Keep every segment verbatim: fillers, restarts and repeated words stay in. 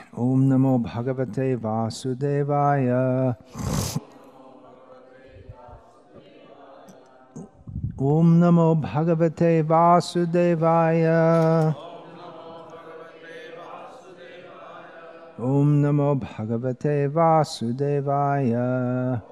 Om Namo Bhagavate Vasudevaya. Om Namo Bhagavate Vasudevaya. Om Namo Bhagavate Vasudevaya.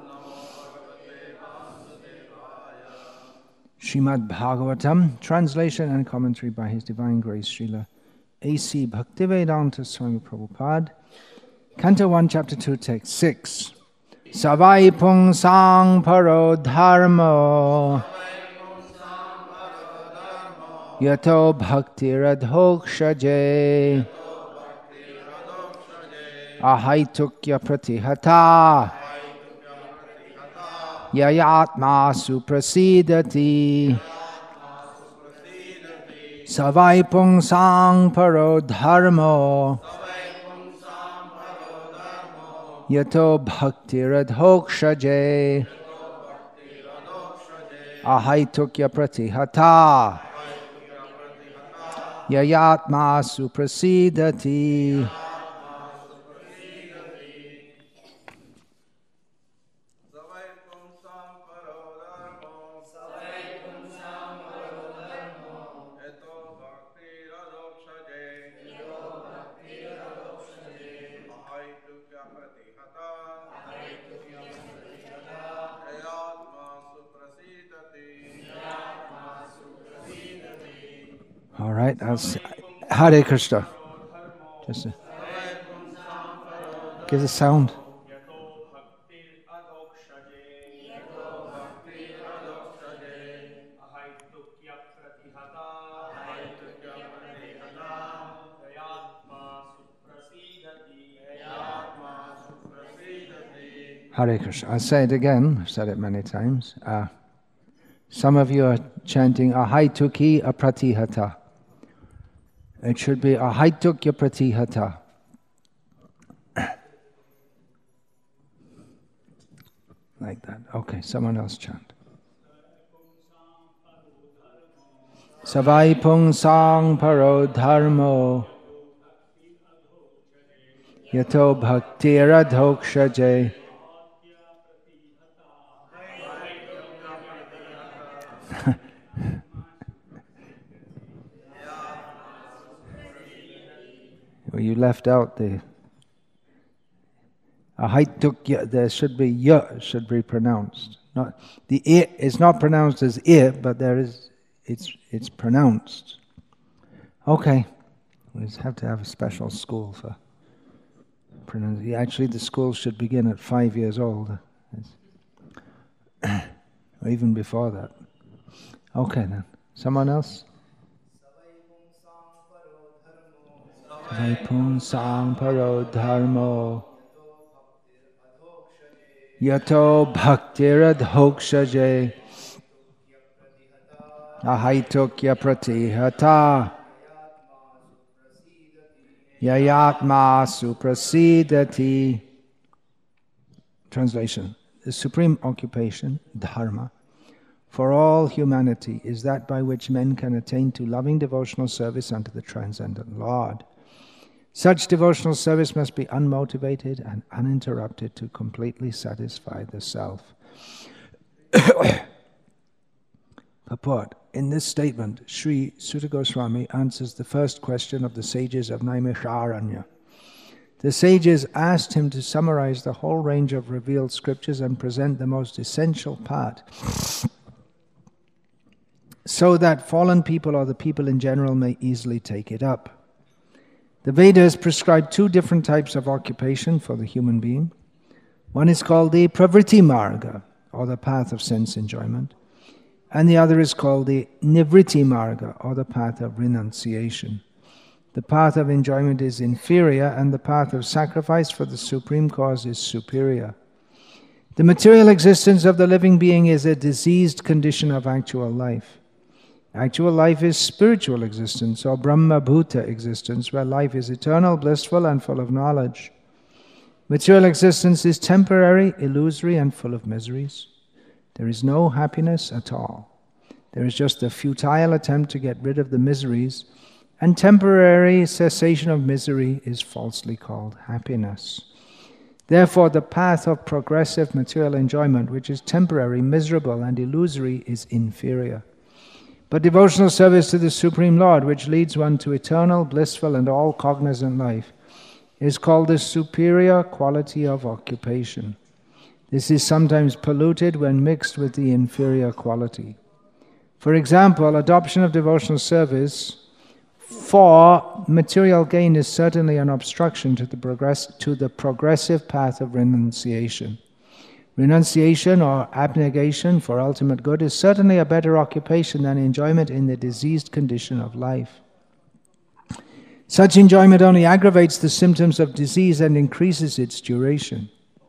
Srimad Bhagavatam, translation and commentary by His Divine Grace Srila A C Bhaktivedanta Swami Prabhupada, Canto one, Chapter two, Text six. Savai pung sang paro dharmo yato bhakti radhokshaje ahaitukya pratihata yayatma suprasidati. Savai pung sang paro dharmo yato bhakti radhokshaje ahaitukya pratihata yayatma suprasidati. All right, I'll see. Hare Krishna. Just a, give the sound. Hare Krishna. I'll say it again. I've said it many times. Uh, some of you are chanting Ahaituki apratihata. It should be Ahaitukya pratihata. Like that. Okay, someone else chant. Savai pung sang paro dharmo yato bhakti radhokshaje. Well, you left out the ahaitukya. There should be ya, should be pronounced. Not the I is not pronounced as I, but there is it's it's pronounced. Okay, we just have to have a special school for pronunciation. Actually, the school should begin at five years old, or even before that. Okay, then someone else. Savai pung sang paro dharmo yato bhakti radhokshaje ahaitukya pratihata yayatma suprasidati. Translation. The supreme occupation, dharma, for all humanity is that by which men can attain to loving devotional service unto the transcendent Lord. Such devotional service must be unmotivated and uninterrupted to completely satisfy the self. Purport. In this statement, Sri Suta Goswami answers the first question of the sages of Naimisharanya. The sages asked him to summarize the whole range of revealed scriptures and present the most essential part, so that fallen people or the people in general may easily take it up. The Vedas prescribe two different types of occupation for the human being. One is called the Pravritti Marga, or the path of sense enjoyment, and the other is called the Nivritti Marga, or the path of renunciation. The path of enjoyment is inferior, and the path of sacrifice for the supreme cause is superior. The material existence of the living being is a diseased condition of actual life. Actual life is spiritual existence, or Brahma Bhuta existence, where life is eternal, blissful, and full of knowledge. Material existence is temporary, illusory, and full of miseries. There is no happiness at all. There is just a futile attempt to get rid of the miseries and temporary cessation of misery is falsely called happiness. Therefore, the path of progressive material enjoyment, which is temporary, miserable, and illusory, is inferior. But devotional service to the Supreme Lord, which leads one to eternal, blissful, and all-cognizant life, is called the superior quality of occupation. This is sometimes polluted when mixed with the inferior quality. For example, adoption of devotional service for material gain is certainly an obstruction to the, progress, to the progressive path of renunciation. Renunciation or abnegation for ultimate good is certainly a better occupation than enjoyment in the diseased condition of life. Such enjoyment only aggravates the symptoms of disease and increases its duration.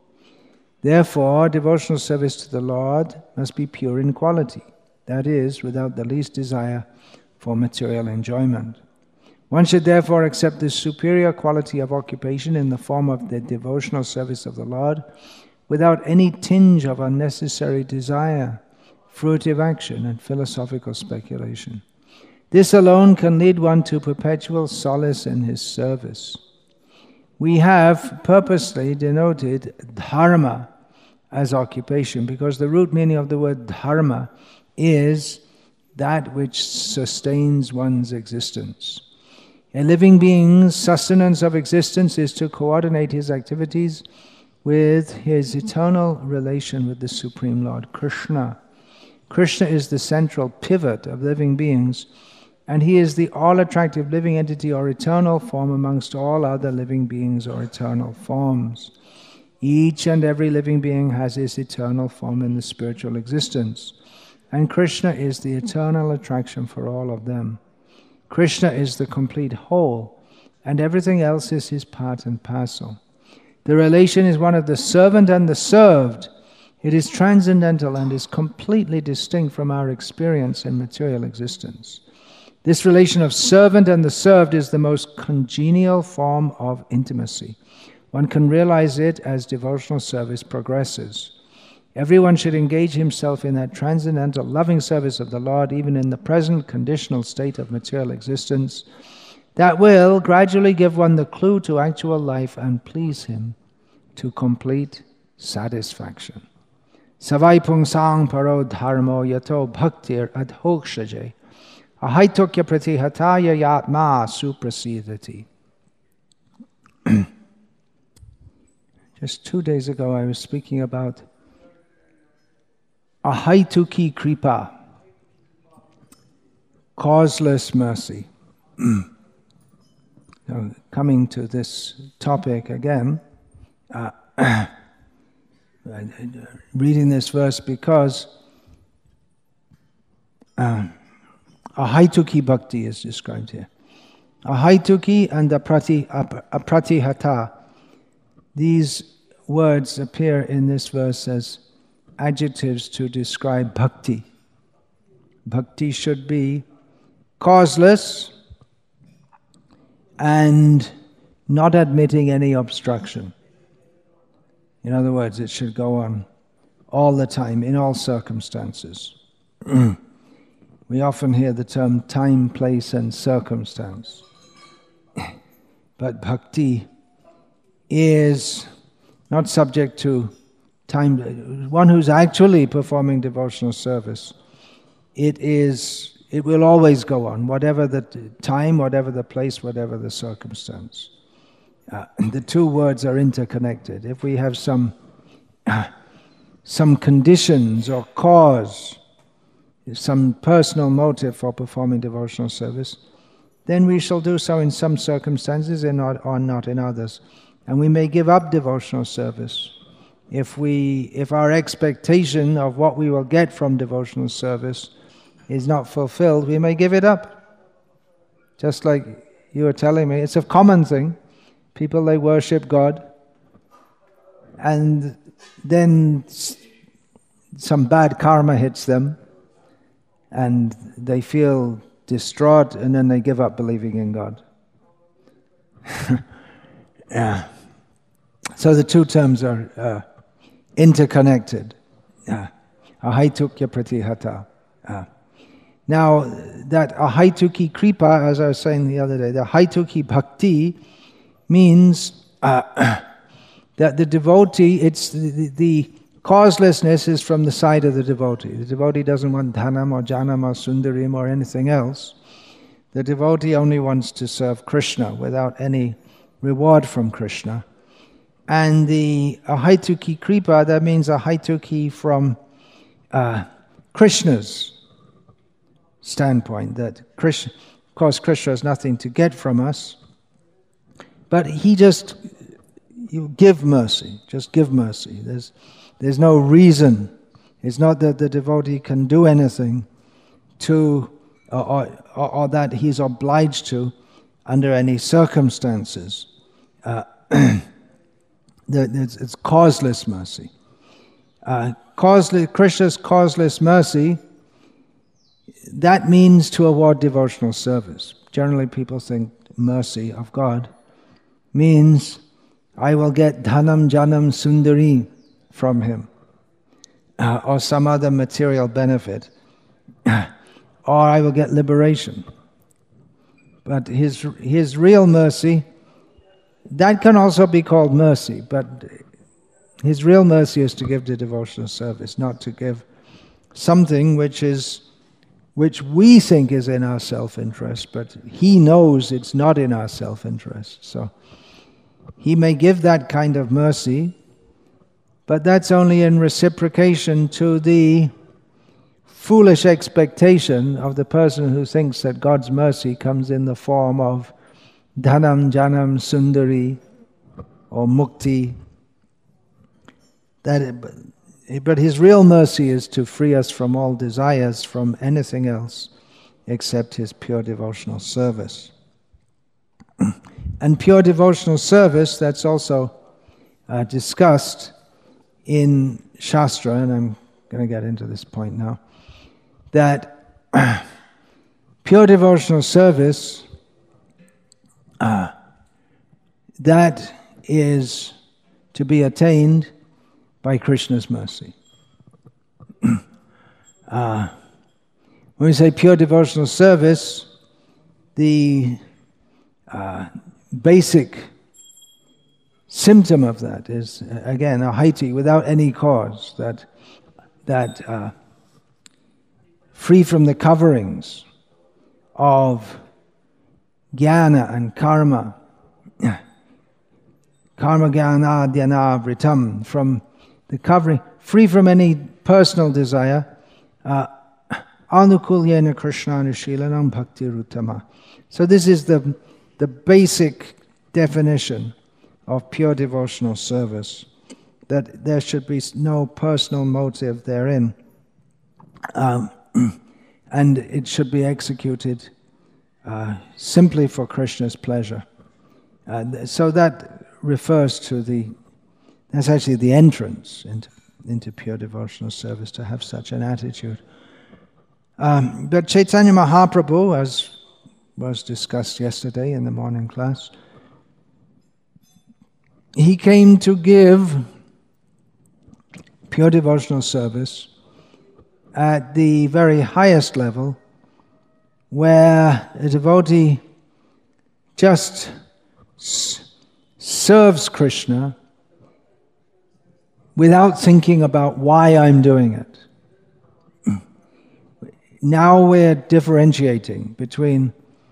Therefore, devotional service to the Lord must be pure in quality, that is, without the least desire for material enjoyment. One should therefore accept this superior quality of occupation in the form of the devotional service of the Lord without any tinge of unnecessary desire, fruitive action, and philosophical speculation. This alone can lead one to perpetual solace in his service. We have purposely denoted dharma as occupation because the root meaning of the word dharma is that which sustains one's existence. A living being's sustenance of existence is to coordinate his activities with his eternal relation with the Supreme Lord, Krishna. Krishna is the central pivot of living beings, and he is the all-attractive living entity or eternal form amongst all other living beings or eternal forms. Each and every living being has his eternal form in the spiritual existence, and Krishna is the eternal attraction for all of them. Krishna is the complete whole, and everything else is his part and parcel. The relation is one of the servant and the served. It is transcendental and is completely distinct from our experience in material existence. This relation of servant and the served is the most congenial form of intimacy. One can realize it as devotional service progresses. Everyone should engage himself in that transcendental, loving service of the Lord, even in the present conditional state of material existence. That will gradually give one the clue to actual life and please him to complete satisfaction. Savai pungsang paro dharmo yato bhaktir adhokshaje ahaitokya pratihataya yatma suprasidati. Just two days ago I was speaking about ahaituki kripa, causeless mercy. Now, coming to this topic again, uh, reading this verse because uh, ahaituki bhakti is described here. Ahaituki and aprati, apratihata, these words appear in this verse as adjectives to describe bhakti. Bhakti should be causeless and not admitting any obstruction. In other words, it should go on all the time, in all circumstances. We often hear the term time, place, and circumstance. But bhakti is not subject to time. One who's actually performing devotional service, it is, it will always go on, whatever the time, whatever the place, whatever the circumstance. Uh, the two words are interconnected. If we have some uh, some conditions or cause, some personal motive for performing devotional service, then we shall do so in some circumstances and not, or not in others. And we may give up devotional service. If we, if our expectation of what we will get from devotional service is not fulfilled, we may give it up. Just like you were telling me, it's a common thing. People, they worship God, and then some bad karma hits them, and they feel distraught, and then they give up believing in God. Yeah. So the two terms are uh, interconnected. Ahaitukya pratihata. Uh, Now, that ahaituki kripa, as I was saying the other day, the ahaituki bhakti means uh, that the devotee, it's the, the, the causelessness is from the side of the devotee. The devotee doesn't want dhanam or janam or sundarim or anything else. The devotee only wants to serve Krishna without any reward from Krishna. And the ahaituki kripa, that means ahaituki from uh, Krishna's standpoint, that Krishna, of course Krishna has nothing to get from us, but he just, you give mercy, just give mercy. There's, there's no reason. It's not that the devotee can do anything to, or, or, or that he's obliged to under any circumstances. Uh, it's, it's causeless mercy. Uh, causeless, Krishna's causeless mercy, that means to award devotional service. Generally people think mercy of God means I will get dhanam, janam, sundari from him, uh, or some other material benefit, or I will get liberation. But his, his real mercy, that can also be called mercy, but his real mercy is to give the devotional service, not to give something which is which we think is in our self-interest, but he knows it's not in our self-interest. So he may give that kind of mercy, but that's only in reciprocation to the foolish expectation of the person who thinks that God's mercy comes in the form of dhanam, janam, sundari, or mukti. That it, But his real mercy is to free us from all desires, from anything else except his pure devotional service. And pure devotional service, that's also uh, discussed in Shastra, and I'm going to get into this point now, that uh, pure devotional service, uh, that is to be attained by Krishna's mercy. uh, when we say pure devotional service, the uh, basic symptom of that is, again, ahaiti, without any cause, that, that uh, free from the coverings of jnana and karma, karma jnana dhyana vritam, from the covering, free from any personal desire, uh, anukulyena krishnanushilanam bhakti ruttama. So this is the, the basic definition of pure devotional service, that there should be no personal motive therein, um, and it should be executed uh, simply for Krishna's pleasure. Uh, so that refers to the, that's actually the entrance into, into pure devotional service, to have such an attitude. Um, but Chaitanya Mahaprabhu, as was discussed yesterday in the morning class, he came to give pure devotional service at the very highest level, where a devotee just s- serves Krishna without thinking about why I'm doing it. Now we're differentiating between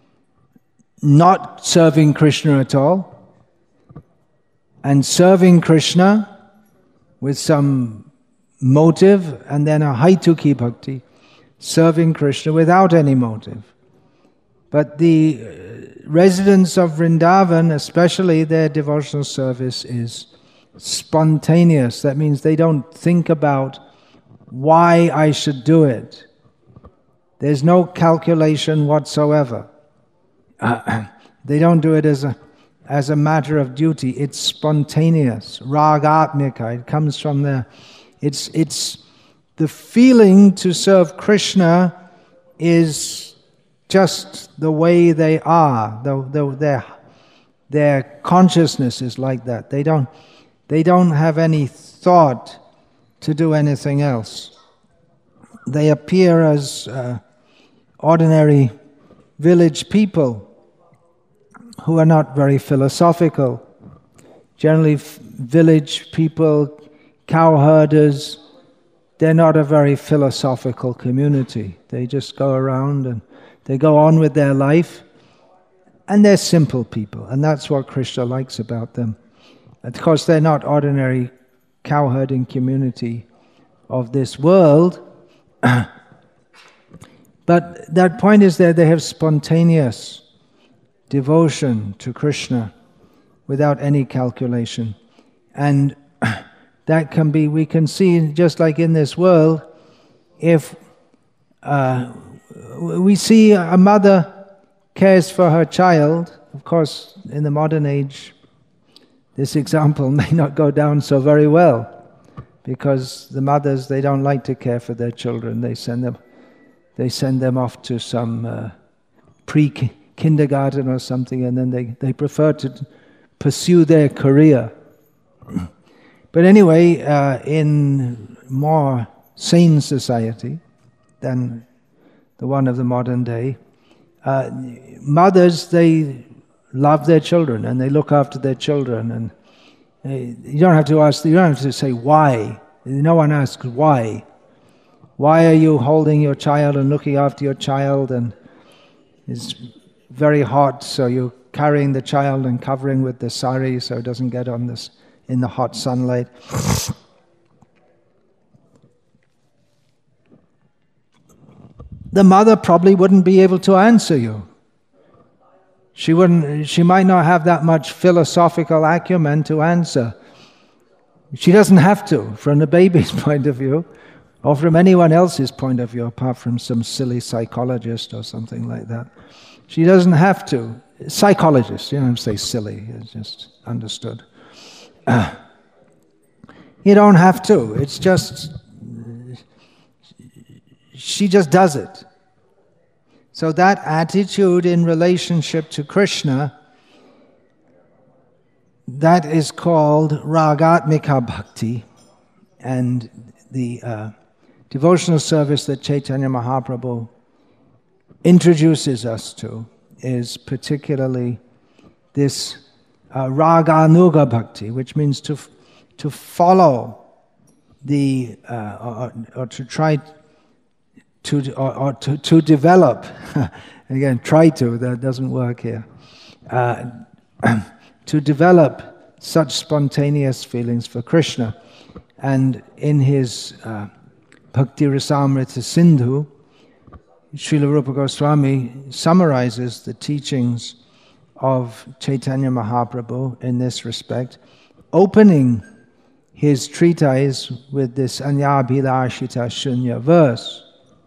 not serving Krishna at all and serving Krishna with some motive, and then a haituki bhakti, serving Krishna without any motive. But the residents of Vrindavan, especially, their devotional service is spontaneous. That means they don't think about why I should do it. There's no calculation whatsoever. Uh, they don't do it as a as a matter of duty. It's spontaneous, ragatmika. It comes from there. It's it's the feeling to serve Krishna is just the way they are. The, the, their their consciousness is like that. They don't they don't have any thought to do anything else. They appear as uh, ordinary village people who are not very philosophical. Generally, f- village people, cow herders, they're not a very philosophical community. They just go around and they go on with their life, and they're simple people, and that's what Krishna likes about them. Of course, they're not ordinary cow herding community of this world, but that point is that they have spontaneous devotion to Krishna without any calculation. And that can be, we can see, just like in this world, if uh, we see a mother cares for her child, of course, in the modern age, this example may not go down so very well, because the mothers, they don't like to care for their children. They send them, they send them off to some uh, pre-kindergarten or something, and then they, they prefer to pursue their career. But anyway, uh, in more sane society than the one of the modern day, uh, mothers, they love their children and they look after their children, and uh, you don't have to ask, you don't have to say why. No one asks why. Why are you holding your child and looking after your child, and it's very hot, so you're carrying the child and covering with the sari so it doesn't get on this in the hot sunlight. The mother probably wouldn't be able to answer you. She wouldn't. She might not have that much philosophical acumen to answer. She doesn't have to, from the baby's point of view, or from anyone else's point of view, apart from some silly psychologist or something like that. She doesn't have to. Psychologist, you don't say silly, it's just understood. Uh, you don't have to. It's just, she just does it. So that attitude in relationship to Krishna, that is called Ragatmika Bhakti, and the uh, devotional service that Chaitanya Mahaprabhu introduces us to is particularly this uh, Raganuga Bhakti, which means to to follow the uh, or, or to try to or, or to to develop. Again, try to, that doesn't work here. Uh, to develop such spontaneous feelings for Krishna, and in his uh, Bhakti Rasamrita Sindhu, Srila Rupa Goswami summarizes the teachings of Chaitanya Mahaprabhu in this respect, opening his treatise with this Anyabhilashita Shunya verse.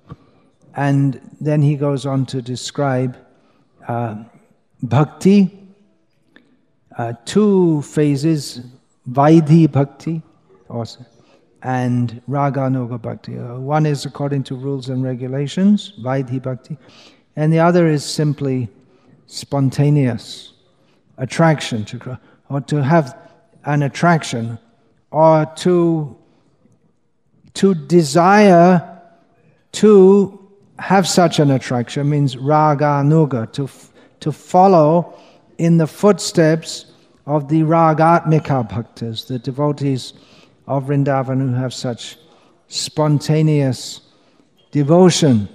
And then he goes on to describe uh, bhakti, uh, two phases, Vaidhi Bhakti also, and Raganuga Bhakti. Uh, one is according to rules and regulations, Vaidhi Bhakti, and the other is simply spontaneous attraction, to, or to have an attraction, or to, to desire to have such an attraction, means Raganuga, to, to follow in the footsteps of the Ragatmika Bhaktas, the devotees of Vrindavan who have such spontaneous devotion.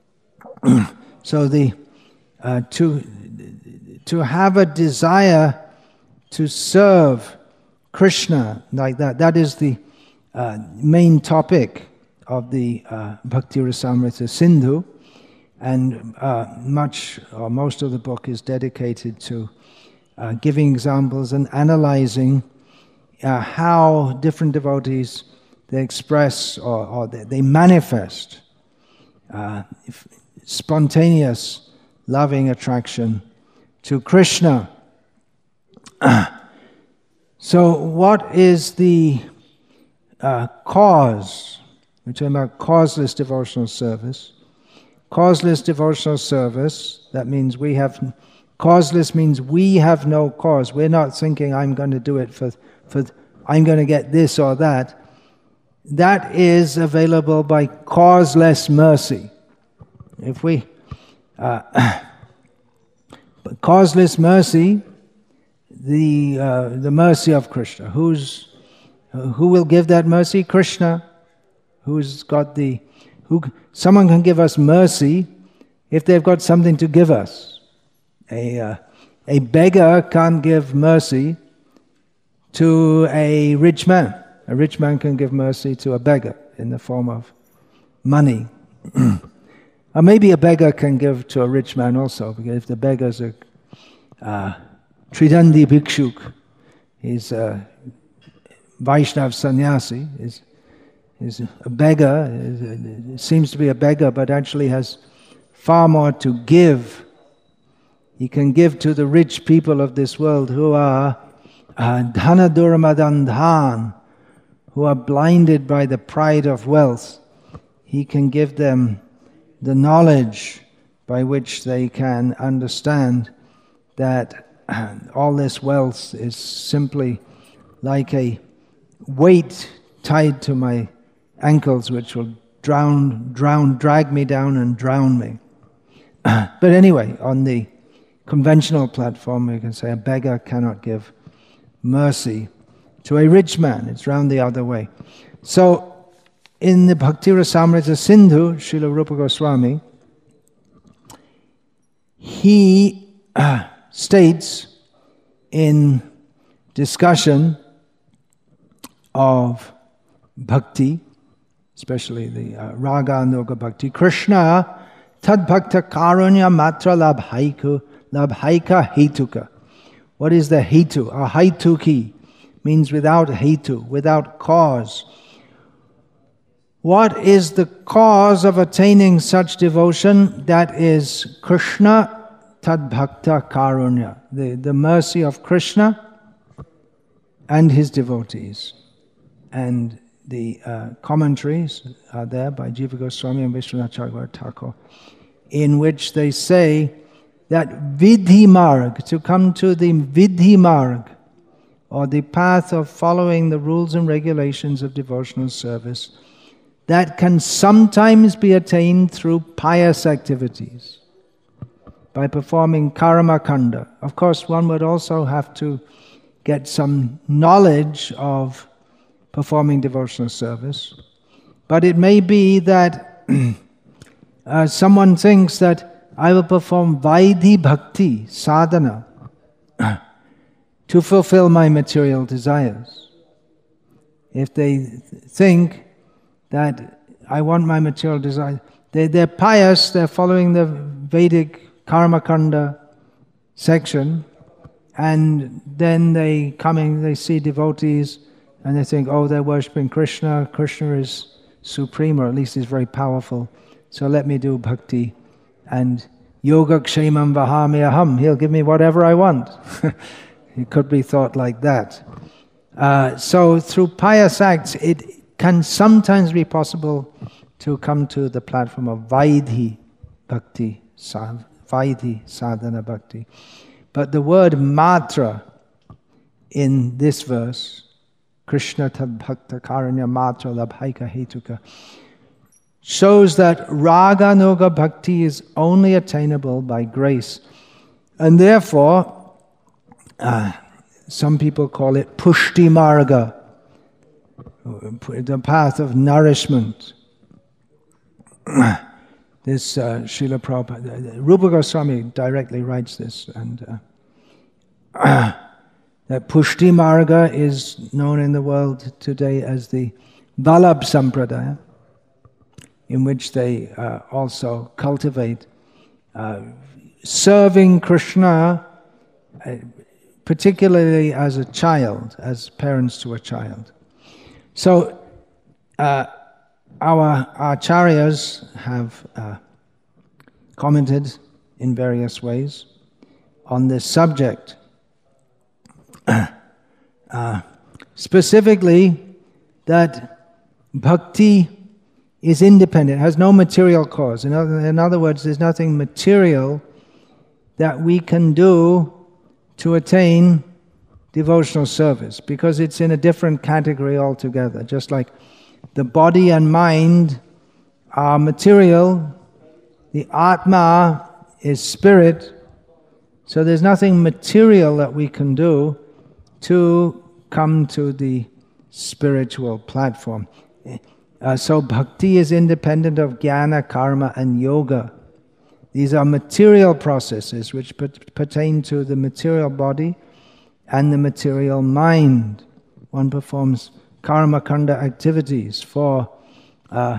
So the uh, to to have a desire to serve Krishna like that, that is the uh, main topic of the uh, Bhakti Rasamrita Sindhu, and uh, much or most of the book is dedicated to uh, giving examples and analyzing Uh, how different devotees, they express or, or they, they manifest uh, spontaneous loving attraction to Krishna. So what is the uh, cause? We're talking about causeless devotional service. Causeless devotional service, that means we have, causeless means we have no cause. We're not thinking, I'm going to do it for for I'm going to get this or that. That is available by causeless mercy. If we uh, causeless mercy, the uh, the mercy of Krishna. Who's who will give that mercy? Krishna. Who's got the who? Someone can give us mercy if they've got something to give us. A uh, a beggar can't give mercy to a rich man. A rich man can give mercy to a beggar in the form of money. Or maybe a beggar can give to a rich man also, because if the beggar's a uh, Tridandi Bhikshuk, he's a Vaishnav sannyasi, is is a beggar, is, seems to be a beggar, but actually has far more to give. He can give to the rich people of this world who are uh, dhana durmadandhan, who are blinded by the pride of wealth. He can give them the knowledge by which they can understand that all this wealth is simply like a weight tied to my ankles, which will drown, drown, drag me down and drown me. But anyway, on the conventional platform, we can say a beggar cannot give mercy to a rich man. It's round the other way. So, in the Bhakti Rasamrita Sindhu, Srila Rupa Goswami, he uh, states in discussion of bhakti, especially the uh, Raga Anuga Bhakti, Krishna tad bhakta karunya matra labhaika labhaika hetuka. What is the hetu? A hetuki means without hetu, without cause. What is the cause of attaining such devotion? That is Krishna tad bhakta karunya, the, the mercy of Krishna and his devotees. And the uh, commentaries are there by Jiva Goswami and Vishwanath Chakravarti Thakur, in which they say that vidhi marg, to come to the vidhi marg, or the path of following the rules and regulations of devotional service, that can sometimes be attained through pious activities, by performing karma kanda. Of course, one would also have to get some knowledge of performing devotional service. But it may be that uh, someone thinks that I will perform Vaidhi Bhakti, sadhana, to fulfill my material desires. If they think that I want my material desires, they, they're pious, they're following the Vedic Karma Kanda section, and then they coming, they see devotees, and they think, oh, they're worshipping Krishna, Krishna is supreme, or at least is very powerful, so let me do bhakti, and yoga kshemam vahami aham, he'll give me whatever I want. It could be thought like that. Uh, so through pious acts, it can sometimes be possible to come to the platform of Vaidhi Bhakti, Vaidhi Sadhana Bhakti. But the word matra in this verse, Krishna tad bhakta karanya matra labhaika hetuka, shows that raga nuga bhakti is only attainable by grace. And therefore, uh, some people call it pushti marga, the path of nourishment. This uh, Srila Prabhupada, Rupa Goswami directly writes this, and uh, that Pushti Marga is known in the world today as the Vallabh Sampradaya, in which they uh, also cultivate uh, serving Krishna, uh, particularly as a child, as parents to a child. So, uh, our acharyas have uh, commented in various ways on this subject. uh, specifically, that bhakti is independent, has no material cause. In other, in other words, there's nothing material that we can do to attain devotional service, because it's in a different category altogether. Just like the body and mind are material, the Atma is spirit, so there's nothing material that we can do to come to the spiritual platform. Uh, so bhakti is independent of jnana, karma and yoga. These are material processes which pertain to the material body and the material mind. One performs karma kanda activities for uh,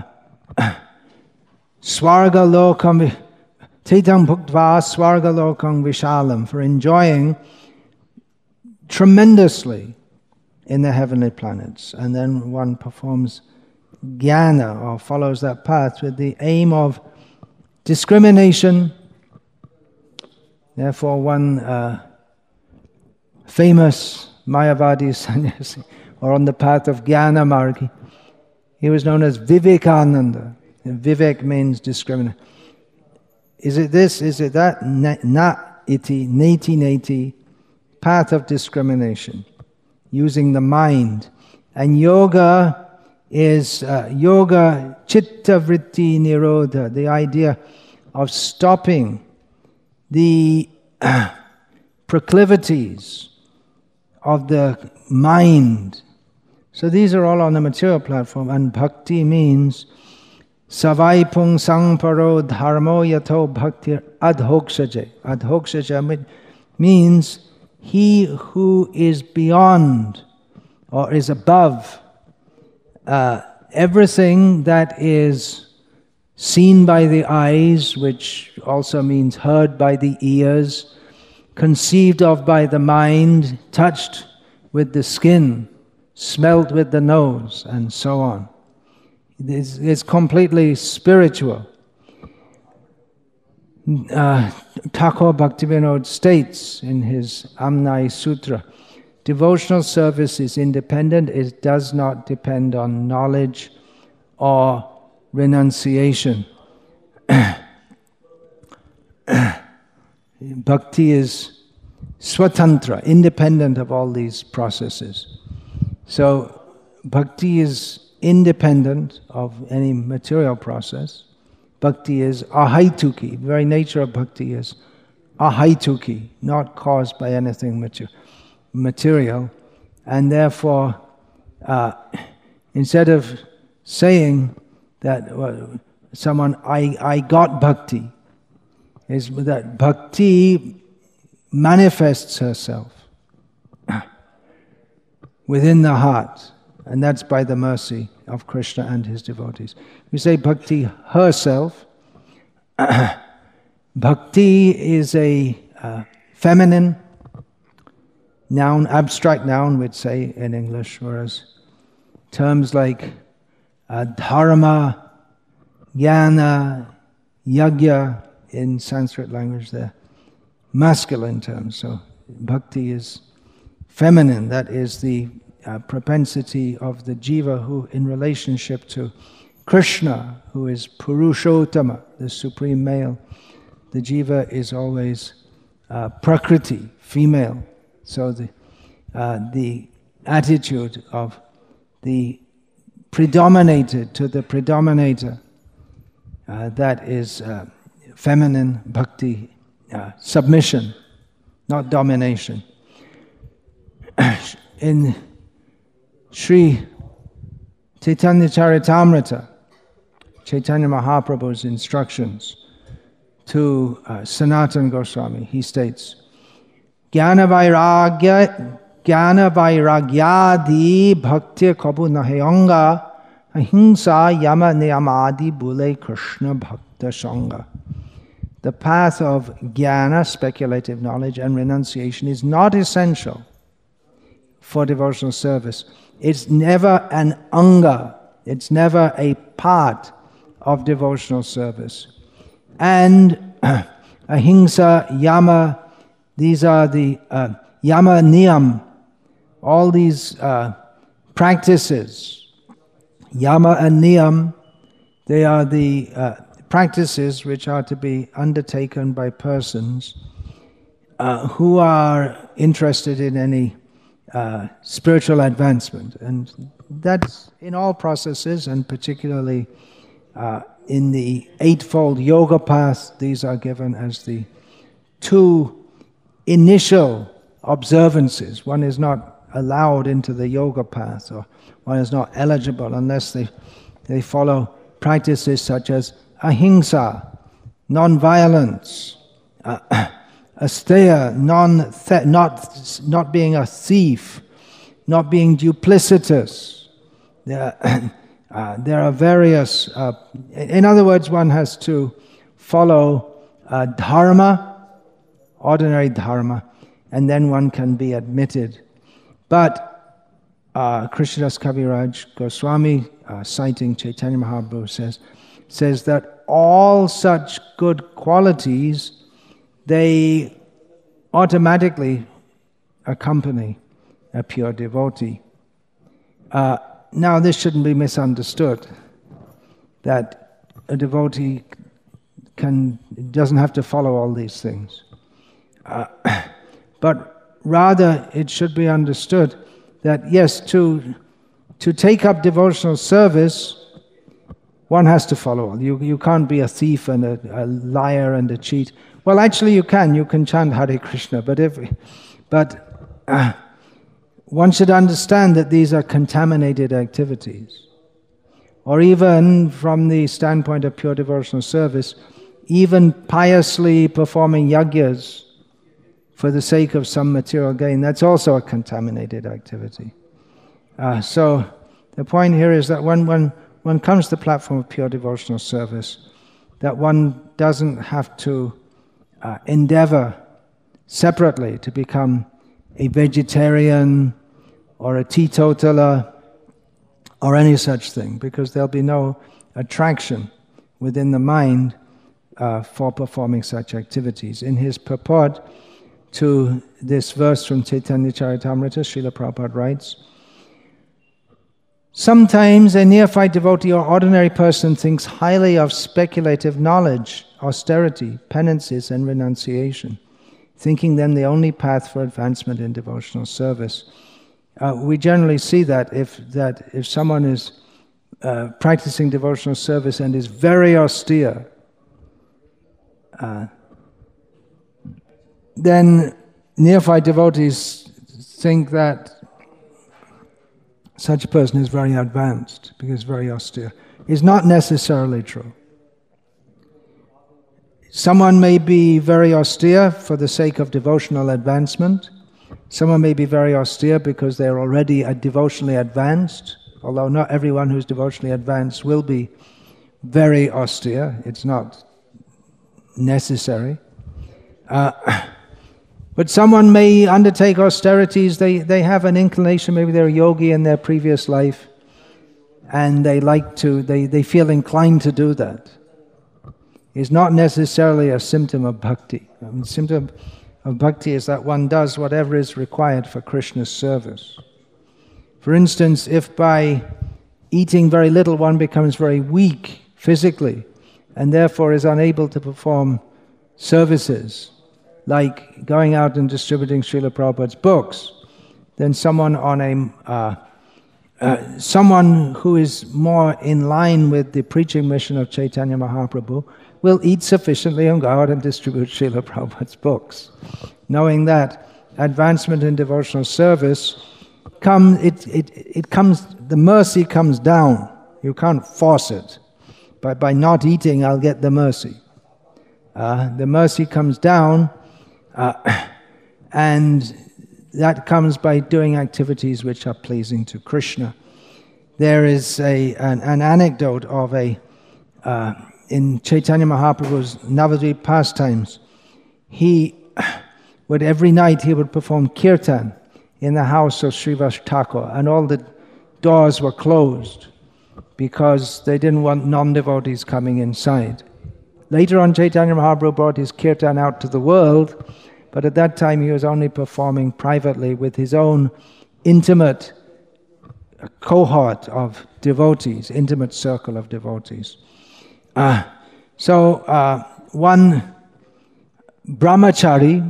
swarga lokam Taitam bhuktva swarga lokam vishalam, for enjoying tremendously in the heavenly planets. And then one performs jnana, or follows that path, with the aim of discrimination. Therefore, one uh, famous Mayavadi sannyasi, or on the path of Jnana Margi, he was known as Vivekananda. And Vivek means discriminate. Is it this? Is it that? Na, na iti, neti neti, path of discrimination, using the mind. And yoga is uh, yoga chitta vritti nirodha, the idea of stopping the uh, proclivities of the mind. So these are all on the material platform, and bhakti means savai pung sang paro dharmo yato bhaktir adhokshaje. Adhokshaje means he who is beyond or is above uh, everything that is seen by the eyes, which also means heard by the ears, conceived of by the mind, touched with the skin, smelt with the nose, and so on. It's, it's completely spiritual. Uh, Thakur Bhaktivinoda states in his Amnai Sutra, devotional service is independent, it does not depend on knowledge or renunciation. Bhakti is swatantra, independent of all these processes. So bhakti is independent of any material process. Bhakti is ahaituki. The very nature of bhakti is ahaituki, not caused by anything mater- material. And therefore, uh, instead of saying that well, someone, I, I got bhakti, is that bhakti manifests herself within the heart. And that's by the mercy of Krishna and his devotees. We say bhakti herself. Bhakti is a uh, feminine noun, abstract noun, we'd say in English, whereas terms like uh, dharma, jnana, yajna in Sanskrit language, they're masculine terms. So bhakti is feminine, that is the Uh, propensity of the jiva who, in relationship to Krishna, who is Purushottama, the supreme male, the jiva is always uh, prakriti, female. So the uh, the attitude of the predominated to the predominator, uh, that is uh, feminine bhakti, uh, submission, not domination. In Sri Chaitanya Charitamrita, Chaitanya Mahaprabhu's instructions to uh, Sanatana Goswami, he states, Jnana Vairagya, Jnana Vairagyadi Bhakti Kabu Nahayanga Ahimsa Yama Niyamadi Bule Krishna Bhakta Sangha. The path of jnana, speculative knowledge, and renunciation is not essential for devotional service. It's never an anga, it's never a part of devotional service. And ahimsa, yama, these are the uh, yama niyam, all these uh, practices. Yama and niyam, they are the uh, practices which are to be undertaken by persons uh, who are interested in any Uh, spiritual advancement, and that's in all processes, and particularly uh, in the Eightfold Yoga Path, these are given as the two initial observances. One is not allowed into the yoga path, or one is not eligible unless they, they follow practices such as ahimsa, non-violence, uh, asteya, non not, not being a thief, not being duplicitous. There, uh, there are various, uh, in other words, one has to follow uh, dharma, ordinary dharma, and then one can be admitted. But uh, Krishnadas Kaviraj Goswami, uh, citing Chaitanya Mahaprabhu, says, says that all such good qualities, they automatically accompany a pure devotee. Uh, now this shouldn't be misunderstood, that a devotee can, doesn't have to follow all these things. Uh, but rather it should be understood that yes, to, to take up devotional service, one has to follow all. You, you can't be a thief and a, a liar and a cheat. Well, actually you can. You can chant Hare Krishna, but if, but uh, one should understand that these are contaminated activities. Or even from the standpoint of pure devotional service, even piously performing yajnas for the sake of some material gain, that's also a contaminated activity. Uh, so the point here is that when one, one comes to the platform of pure devotional service, that one doesn't have to uh, endeavor separately to become a vegetarian or a teetotaler or any such thing, because there'll be no attraction within the mind uh, for performing such activities. In his purport to this verse from Chaitanya Charitamrita, Srila Prabhupada writes, sometimes a neophyte devotee or ordinary person thinks highly of speculative knowledge, austerity, penances, and renunciation, thinking them the only path for advancement in devotional service. Uh, we generally see that if, that if someone is uh, practicing devotional service and is very austere, uh, then neophyte devotees think that such a person is very advanced because very austere. It's not necessarily true. Someone may be very austere for the sake of devotional advancement. Someone may be very austere because they're already devotionally advanced, although not everyone who's devotionally advanced will be very austere. It's not necessary. Uh, But someone may undertake austerities, they, they have an inclination, maybe they're a yogi in their previous life, and they like to, they, they feel inclined to do that. It's not necessarily a symptom of bhakti. I mean, symptom of bhakti is that one does whatever is required for Krishna's service. For instance, if by eating very little one becomes very weak physically, and therefore is unable to perform services, like going out and distributing Srila Prabhupada's books, then someone on a uh, uh, someone who is more in line with the preaching mission of Chaitanya Mahaprabhu will eat sufficiently and go out and distribute Srila Prabhupada's books, knowing that advancement in devotional service comes. It it it comes. The mercy comes down. You can't force it. But by not eating, I'll get the mercy. Uh, the mercy comes down. Uh, and that comes by doing activities which are pleasing to Krishna. There is a, an, an anecdote of a, uh, in Chaitanya Mahaprabhu's Navadvip pastimes, he would, every night he would perform kirtan in the house of Srivas Thakur, and all the doors were closed because they didn't want non-devotees coming inside. Later on, Chaitanya Mahaprabhu brought his kirtan out to the world, but at that time he was only performing privately with his own intimate cohort of devotees, intimate circle of devotees. Uh, so uh, one brahmachari,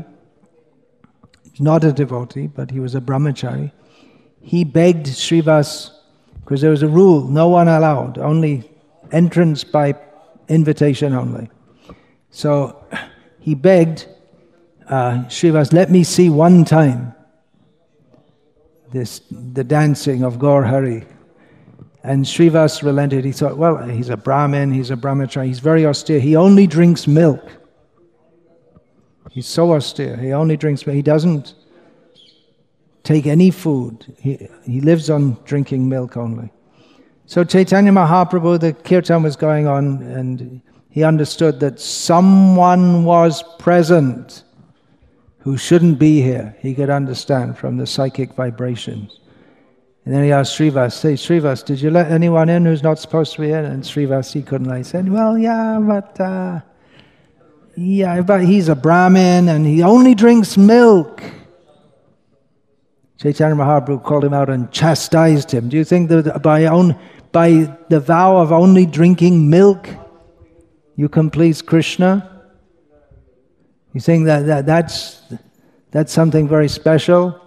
not a devotee, but he was a brahmachari, he begged Srivas, because there was a rule, no one allowed, only entrance by invitation only. So he begged uh, Srivas, let me see one time this the dancing of Gaur Hari. And Srivas relented. He thought, well, he's a Brahmin, he's a brahmachari, he's very austere. He only drinks milk. He's so austere. He only drinks milk. He doesn't take any food. He, he lives on drinking milk only. So Chaitanya Mahaprabhu, the kirtan was going on, and he understood that someone was present who shouldn't be here. He could understand from the psychic vibrations. And then he asked Srivas, say, Srivas, did you let anyone in who's not supposed to be in? And Srivas, he couldn't lie. He said, well, yeah, but, uh, yeah, but he's a Brahmin and he only drinks milk. Chaitanya Mahaprabhu called him out and chastised him. Do you think that by, own, by the vow of only drinking milk, you can please Krishna? You think that, that that's, that's something very special?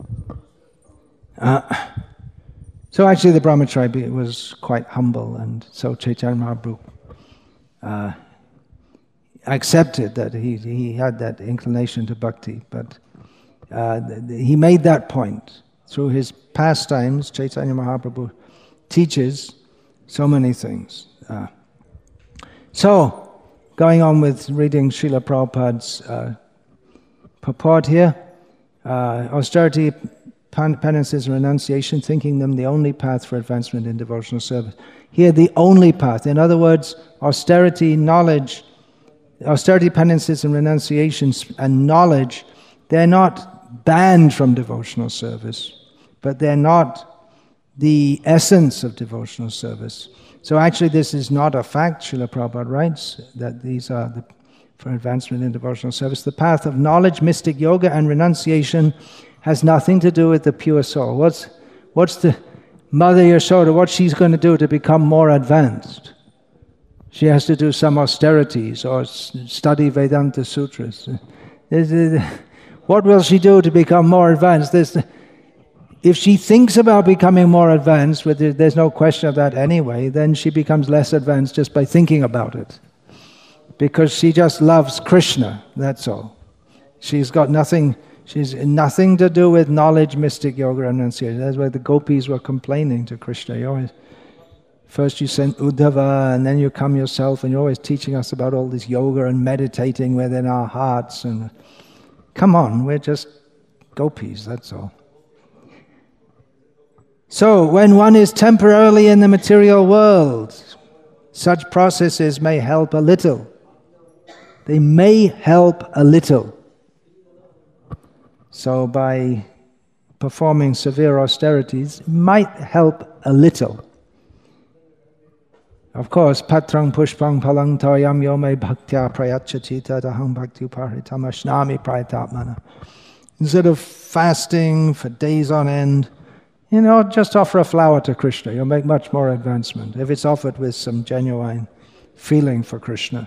Uh, So actually the brahmachari was quite humble, and so Chaitanya Mahaprabhu uh, accepted that he, he had that inclination to bhakti, but uh, he made that point. Through his pastimes, Chaitanya Mahaprabhu teaches so many things. Uh, so, going on with reading Srila Prabhupada's uh, purport here, uh, austerity, penances and renunciation, thinking them the only path for advancement in devotional service. Here, the only path. In other words, austerity, knowledge, austerity, penances and renunciations and knowledge, they're not banned from devotional service, but they're not the essence of devotional service. So actually this is not a fact, Srila Prabhupada writes, that these are the, for advancement in devotional service. The path of knowledge, mystic yoga and renunciation has nothing to do with the pure soul. What's, what's the Mother Yashoda, what she's going to do to become more advanced? She has to do some austerities or study Vedanta Sutras. What will she do to become more advanced? There's, if she thinks about becoming more advanced, there's no question of that anyway, then she becomes less advanced just by thinking about it. Because she just loves Krishna, that's all. She's got nothing... She's nothing to do with knowledge, mystic yoga, and renunciation. That's why the gopis were complaining to Krishna. You always, first you send Uddhava, and then you come yourself, and you're always teaching us about all this yoga and meditating within our hearts. And come on, we're just gopis, that's all. So, when one is temporarily in the material world, such processes may help a little. They may help a little. So by performing severe austerities, might help a little. Of course, patrang pushpang palang toyam yome bhaktya prayachati tadaham bhakti uparitam ashnami prayatapmana. Instead of fasting for days on end, you know, just offer a flower to Krishna. You'll make much more advancement if it's offered with some genuine feeling for Krishna.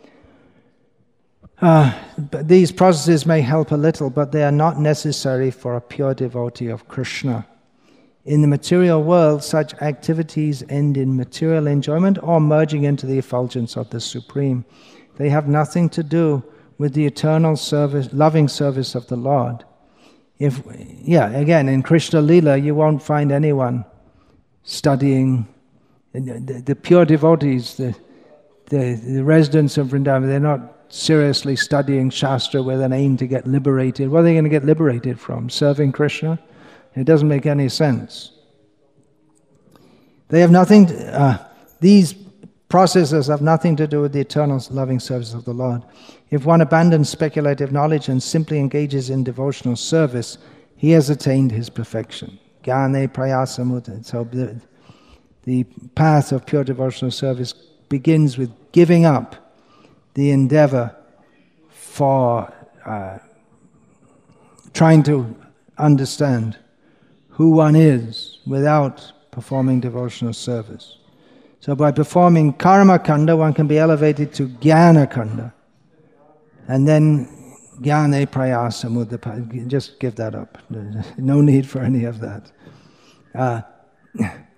Uh, but these processes may help a little, but they are not necessary for a pure devotee of Krishna. In the material world, such activities end in material enjoyment or merging into the effulgence of the Supreme. They have nothing to do with the eternal service, loving service of the Lord. If, yeah, again, in Krishna Lila, you won't find anyone studying. The, the pure devotees, the, the, the residents of Vrindavan, they're not seriously studying Shastra with an aim to get liberated. What are they going to get liberated from? Serving Krishna? It doesn't make any sense. They have nothing, to, uh, these processes have nothing to do with the eternal loving service of the Lord. If one abandons speculative knowledge and simply engages in devotional service, he has attained his perfection. Jnane prayasamutta. So the, the path of pure devotional service begins with giving up the endeavor for uh, trying to understand who one is without performing devotional service. So by performing karma kanda, one can be elevated to jnana kanda. And then jnane prayasa mudda, just give that up. No need for any of that. Uh,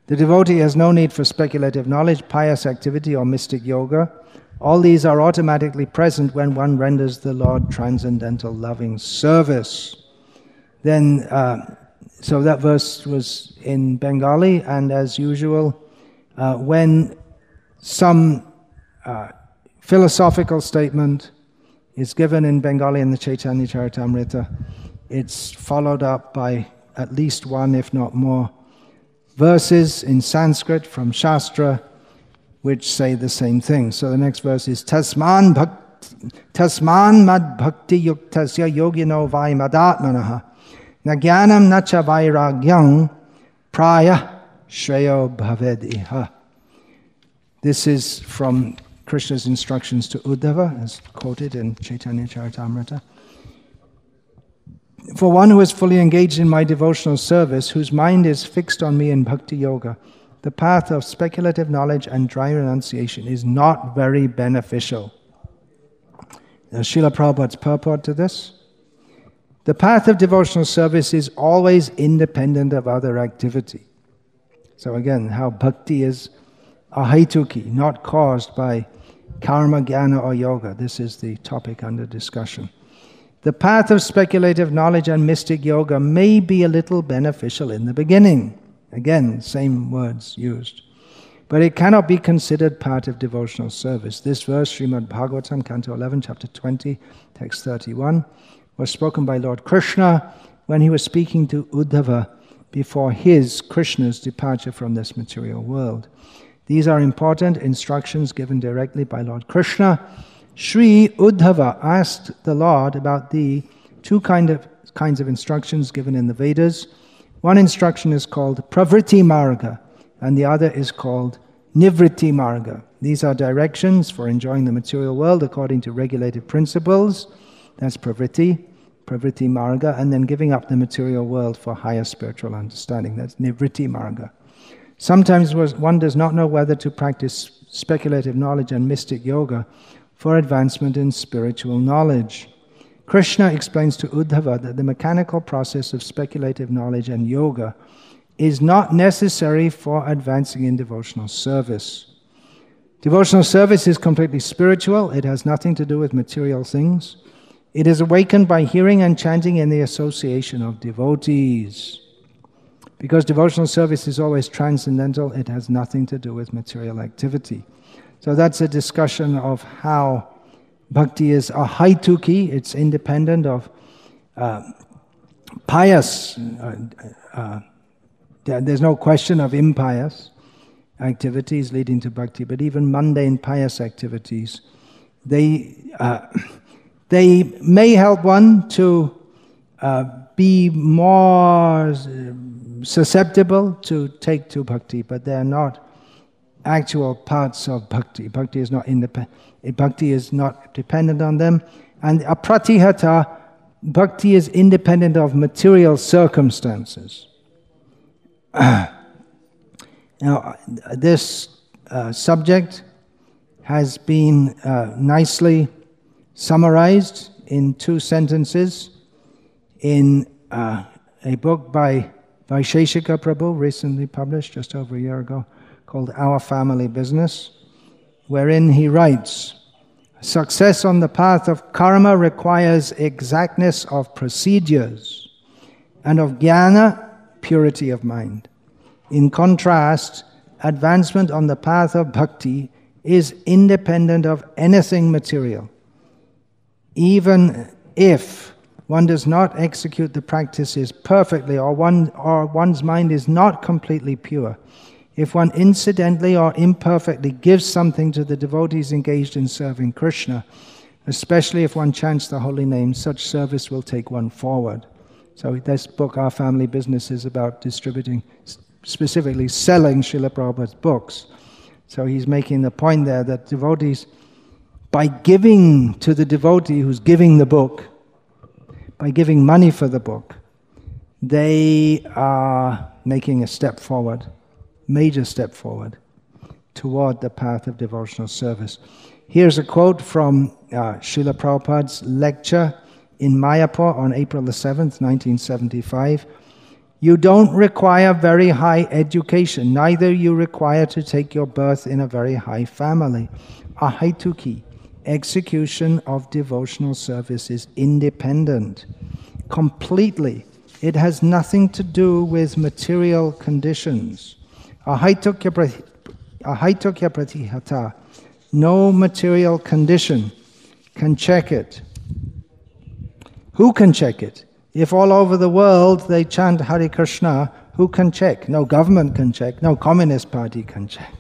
The devotee has no need for speculative knowledge, pious activity, or mystic yoga. All these are automatically present when one renders the Lord transcendental loving service. Then, uh, so that verse was in Bengali, and as usual, uh, when some uh, philosophical statement is given in Bengali in the Chaitanya Charitamrita, it's followed up by at least one, if not more, verses in Sanskrit from Shastra which say the same thing. So the next verse is Tasman bhakt, Tasman mad bhakti yuktasya yogino vai madatmanaha na jnanam na cha vairagyam praya shreyo bhaved iha. This is from Krishna's instructions to Uddhava, as quoted in Chaitanya Charitamrita. For one who is fully engaged in my devotional service, whose mind is fixed on me in bhakti yoga, the path of speculative knowledge and dry renunciation is not very beneficial. Now, Srila Prabhupada's purport to this: the path of devotional service is always independent of other activity. So again, how bhakti is ahaituki, not caused by karma, jnana, or yoga. This is the topic under discussion. The path of speculative knowledge and mystic yoga may be a little beneficial in the beginning. Again, same words used. But it cannot be considered part of devotional service. This verse, Srimad Bhagavatam, Canto eleven, Chapter twenty, Text thirty-one, was spoken by Lord Krishna when he was speaking to Uddhava before his, Krishna's, departure from this material world. These are important instructions given directly by Lord Krishna. Sri Uddhava asked the Lord about the two kind of, kinds of instructions given in the Vedas. One instruction is called Pravritti Marga, and the other is called Nivritti Marga. These are directions for enjoying the material world according to regulated principles. That's Pravritti, Pravritti Marga, and then giving up the material world for higher spiritual understanding. That's Nivritti Marga. Sometimes one does not know whether to practice speculative knowledge and mystic yoga for advancement in spiritual knowledge. Krishna explains to Uddhava that the mechanical process of speculative knowledge and yoga is not necessary for advancing in devotional service. Devotional service is completely spiritual. It has nothing to do with material things. It is awakened by hearing and chanting in the association of devotees. Because devotional service is always transcendental, it has nothing to do with material activity. So that's a discussion of how bhakti is ahaituki, it's independent of uh, pious, uh, uh, there's no question of impious activities leading to bhakti, but even mundane pious activities, they, uh, they may help one to uh, be more susceptible to take to bhakti, but they're not actual parts of bhakti. Bhakti is not independent. Bhakti is not dependent on them. And apratihata, bhakti is independent of material circumstances. Now, this uh, subject has been uh, nicely summarized in two sentences in uh, a book by Vaisheshika Prabhu, recently published just over a year ago, called Our Family Business, wherein he writes, success on the path of karma requires exactness of procedures, and of jnana, purity of mind. In contrast, advancement on the path of bhakti is independent of anything material. Even if one does not execute the practices perfectly, or one or one's mind is not completely pure, if one incidentally or imperfectly gives something to the devotees engaged in serving Krishna, especially if one chants the holy name, such service will take one forward. So this book, Our Family Business, is about distributing, specifically selling Srila Prabhupada's books. So he's making the point there that devotees, by giving to the devotee who's giving the book, by giving money for the book, they are making a step forward, major step forward, toward the path of devotional service. Here's a quote from uh, Srila Prabhupada's lecture in Mayapur on April the seventh, nineteen seventy-five, You don't require very high education, neither you require to take your birth in a very high family. Ahaituki, execution of devotional service is independent, completely. It has nothing to do with material conditions. Ahaitokya pratihata, no material condition can check it. Who can check it? If all over the world they chant Hare Krishna, who can check? No government can check, no Communist Party can check.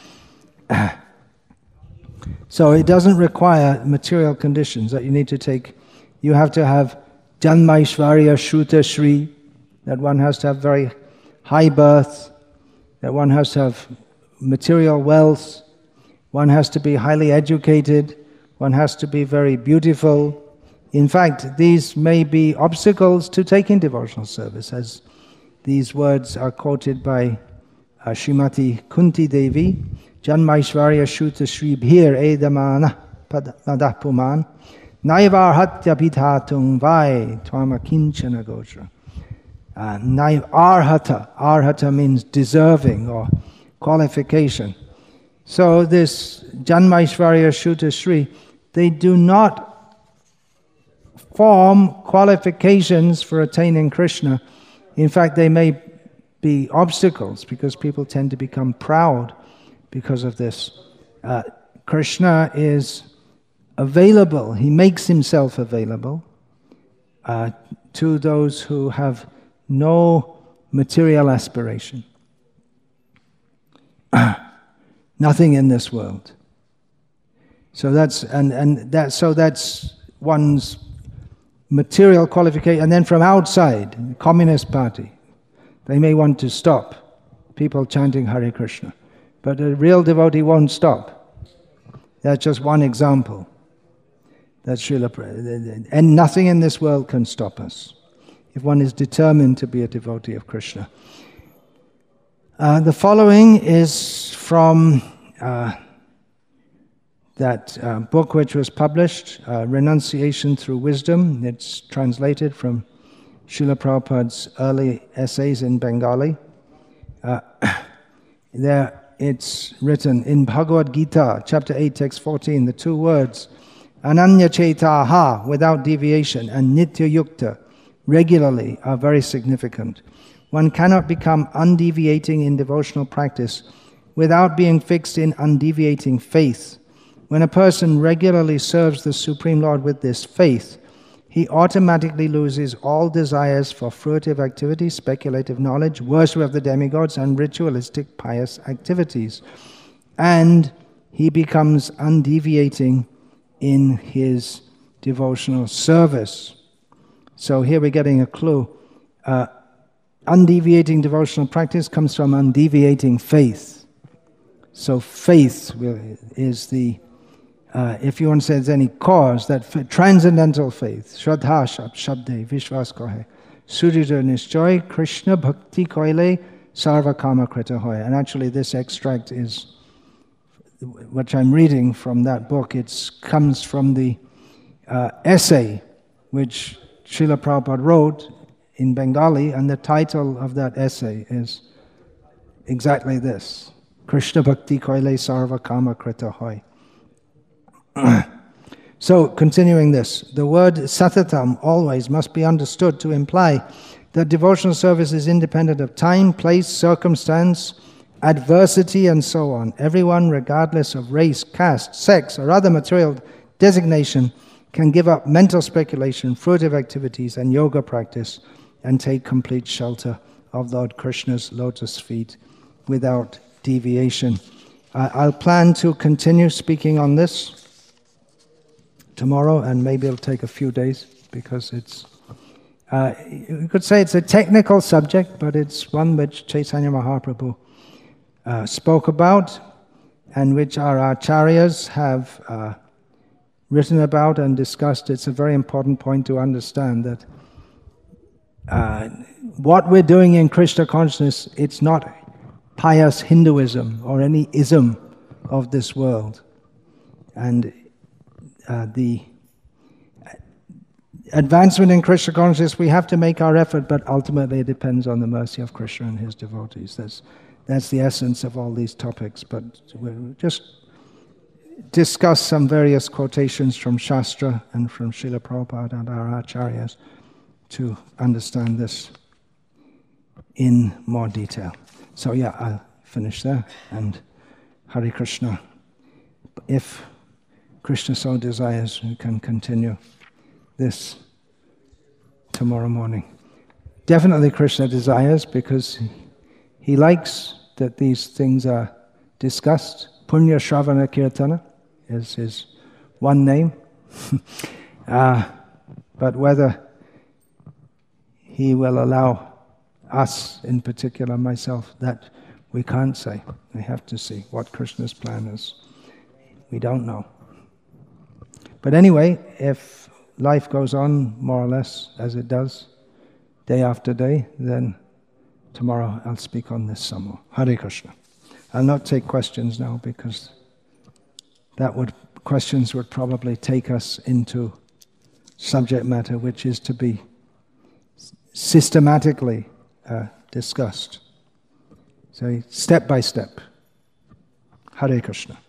So it doesn't require material conditions that you need to take. You have to have Janmaishvarya Shruta Shri, that one has to have very high birth, that one has to have material wealth, one has to be highly educated, one has to be very beautiful. In fact, these may be obstacles to taking devotional service, as these words are quoted by uh, Srimati Kunti Devi, Janmaishvarya Shruta Shri Bhir Edamana Madapuman Naivar Hatya Pithatung Vai Twama Kinchana Gotra. Arhata. Arhata means deserving or qualification. So this Janmaishvarya Shruta Shri, they do not form qualifications for attaining Krishna. In fact, they may be obstacles because people tend to become proud because of this. Uh, Krishna is available, he makes himself available uh, to those who have no material aspiration. Nothing in this world. So that's and and that so that's one's material qualification. And then from outside, the Communist Party, they may want to stop people chanting Hare Krishna, but a real devotee won't stop. That's just one example. That's Srila Prabhupada. And nothing in this world can stop us if one is determined to be a devotee of Krishna. Uh, the following is from uh, that uh, book which was published, uh, Renunciation Through Wisdom. It's translated from Srila Prabhupada's early essays in Bengali. Uh, there it's written in Bhagavad Gita, chapter eight, text fourteen, the two words, Ananya Chetaha, without deviation, and Nitya Yukta, regularly, are very significant. One cannot become undeviating in devotional practice without being fixed in undeviating faith. When a person regularly serves the Supreme Lord with this faith, he automatically loses all desires for fruitive activities, speculative knowledge, worship of the demigods, and ritualistic pious activities. And he becomes undeviating in his devotional service. So here we're getting a clue. Uh, undeviating devotional practice comes from undeviating faith. So faith is the, uh, if you want to say there's any cause, that f- transcendental faith, Shraddha Shabde Vishwas Kohe, Surita Nishchoy, Krishna Bhakti Koile, Sarva Kama Krita Hoy. And actually this extract is, which I'm reading from that book, it comes from the uh, essay which Srila Prabhupada wrote in Bengali, and the title of that essay is exactly this, Krishna Bhakti Koile Sarva Kama Krita Hoy. So, continuing this, the word satatam, always, must be understood to imply that devotional service is independent of time, place, circumstance, adversity, and so on. Everyone, regardless of race, caste, sex, or other material designation, can give up mental speculation, fruitive activities, and yoga practice, and take complete shelter of Lord Krishna's lotus feet without deviation. Uh, I'll plan to continue speaking on this tomorrow, and maybe it'll take a few days, because it's, uh, you could say it's a technical subject, but it's one which Chaitanya Mahaprabhu uh, spoke about, and which our acharyas have uh, written about and discussed. It's a very important point to understand that uh, what we're doing in Krishna consciousness, it's not pious Hinduism or any ism of this world. And uh, the advancement in Krishna consciousness, we have to make our effort, but ultimately it depends on the mercy of Krishna and his devotees. That's, that's the essence of all these topics. But we'll just discuss some various quotations from Shastra and from Srila Prabhupada and our acharyas to understand this in more detail. So yeah, I'll finish there, and Hare Krishna. If Krishna so desires, we can continue this tomorrow morning. Definitely Krishna desires, because he likes that these things are discussed. Punya Shravana Kirtana is his one name. uh, but whether he will allow us, in particular myself, that we can't say. We have to see what Krishna's plan is. We don't know. But anyway, if life goes on more or less as it does, day after day, then tomorrow I'll speak on this some more. Hare Krishna. I'll not take questions now, because that would questions would probably take us into subject matter which is to be systematically uh, discussed. So step by step. Hare Krishna.